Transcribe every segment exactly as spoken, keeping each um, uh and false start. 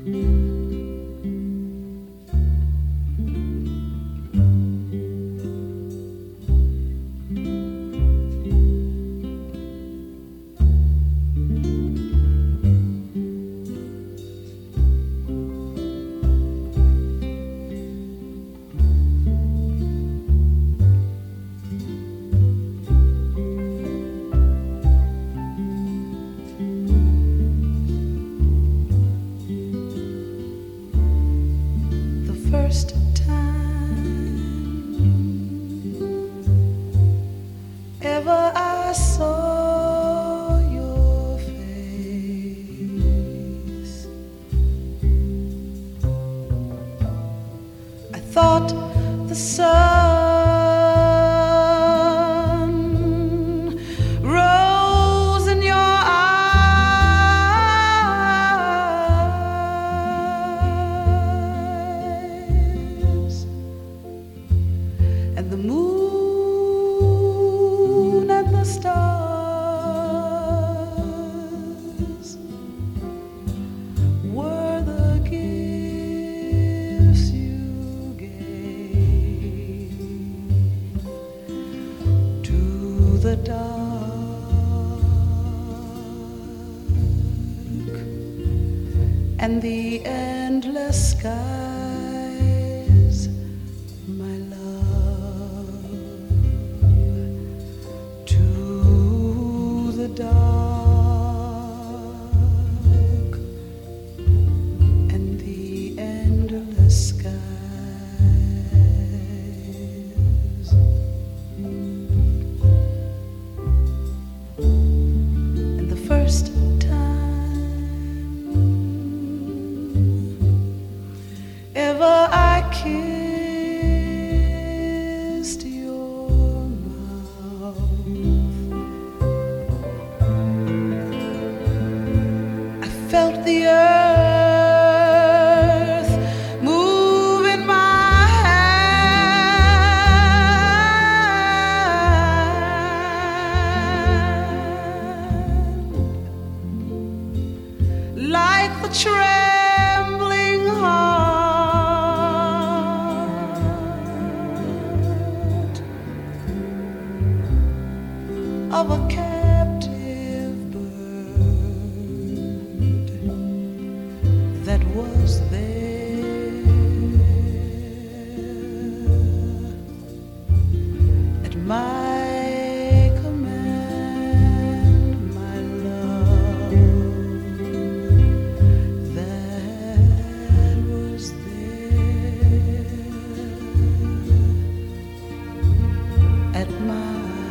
And the endless skies, my love, to the dark and the endless skies. And the first ever I kissed your mouth, I felt the earth move in my hand, like the trembling heart of a captive bird that was there at my command, my love, that was there at my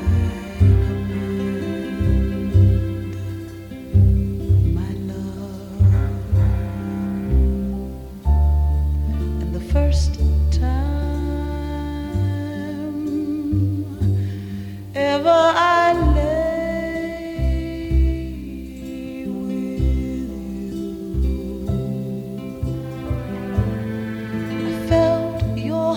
first time ever I lay with you, I felt your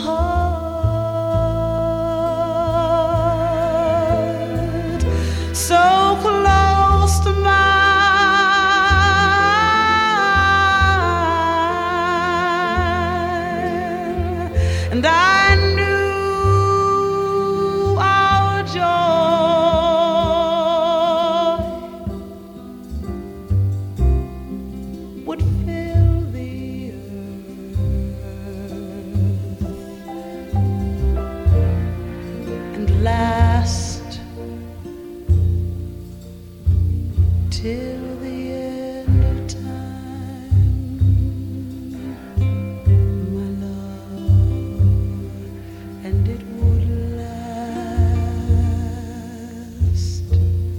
heart so close to mine. And I knew our joy would fill the earth and last till the end of time, my love. And it would last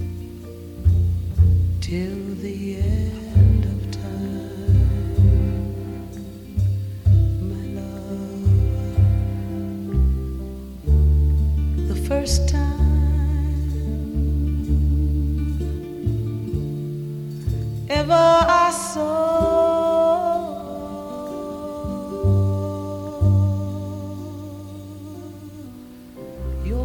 till the end of time, my love. The first time ever I saw your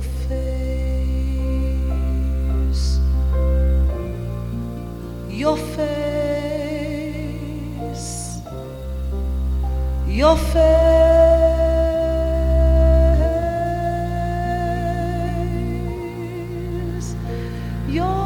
face, your face your face, your